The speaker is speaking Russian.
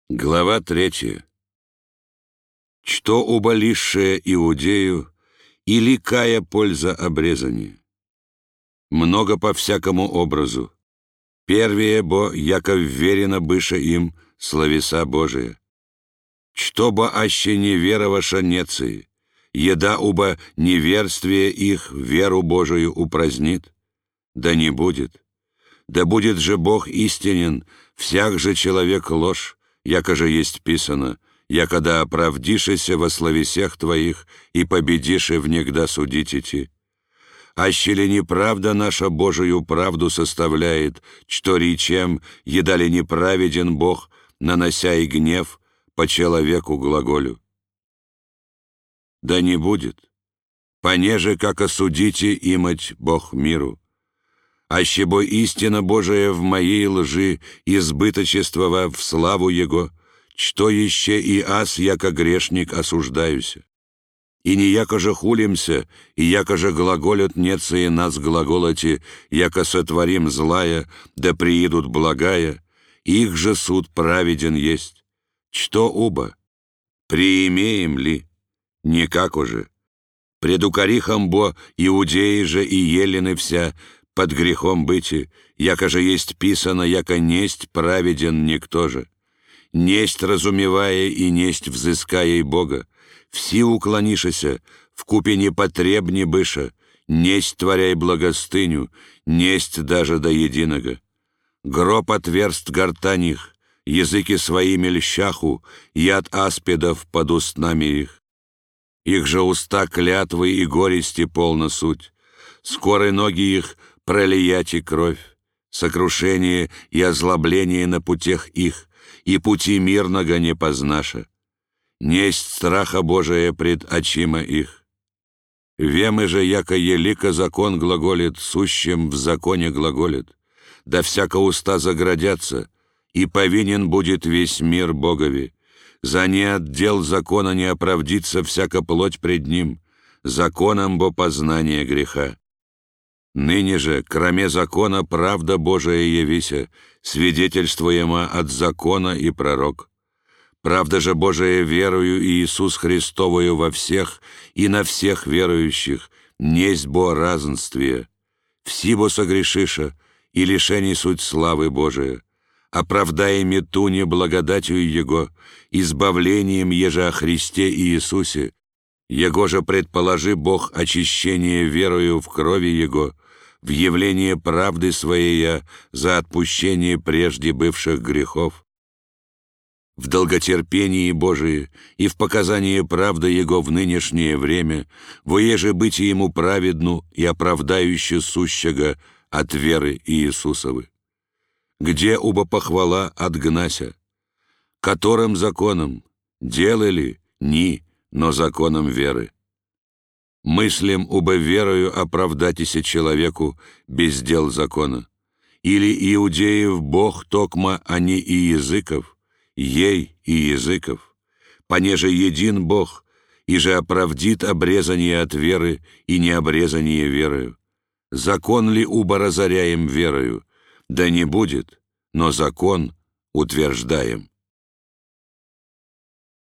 Глава 3. Что уболившее Иудею, или кая польза обрезания? Много по всякому образу. Первее, бо яко вверено быше им словеса Божия. Что бо аще невероваша неции, еда уба неверствие их веру Божию упразднит? Да не будет. Да будет же Бог истинен, всяк же человек ложь, яко же есть писано, якода оправдишеся во словесях твоих и победише внегда судить идти. Аще ли неправда наша Божию правду составляет, что речем, еда ли неправеден Бог, нанося и гнев по человеку глаголю? Да не будет, понеже, как осудите имать Бог миру. Аще бо истина Божия в моей лжи избыточествова в славу Его, что еще и аз, яко грешник, осуждаюся. И не яко же хулимся, и яко же глаголят нецы и нас глаголоти, яко сотворим злая, да приидут благая, их же суд праведен есть. Что уба? Приимеем ли? Никак уже. Предукарихом бо иудеи же и елены вся, под грехом быти, яко же есть писано, яко несть праведен никто же. Несть разумевая и несть взыская и Бога, все уклонишися, вкупе непотребни быша, несть творяй благостыню, несть даже до единого. Гроб отверст гортаних, языки своими льщаху, яд аспидов под устнами их. Их же уста клятвы и горести полна суть. Скоры ноги их пролияти кровь, сокрушение и озлобление на путях их, и пути мирного не познаша. Несть страха Божия пред очима их. Вемы же, яко елико закон глаголит, сущим в законе глаголит, да всяко уста заградятся, и повинен будет весь мир Богови. За неотдел закона не оправдится всяка плоть пред ним, законом бо познание греха. Ныне же, кроме закона, правда Божия явися, свидетельствуема от закона и пророк. Правда же Божия верою и Иисус Христовою во всех и на всех верующих, несть бо разнствие. Все бо согрешиша, и лишений суть славы Божия. Оправдай метуне благодатью Его, избавлением еже о Христе и Иисусе, Его же предположи Бог очищение верою в крови Его, в явление правды Своей за отпущение прежде бывших грехов, в долготерпении Божие и в показании правды Его в нынешнее время, воеже быть Ему праведну и оправдающую сущего от веры Иисусовы. Где уба похвала от гнася? Которым законом? Делали? Ни, но законом веры. Мыслим уба верою оправдатися человеку без дел закона. Или иудеев Бог токма, а не и языков, ей и языков. Понеже един Бог, и же оправдит обрезание от веры и необрезание верою. Закон ли уба разоряем верою? Да не будет, но закон утверждаем.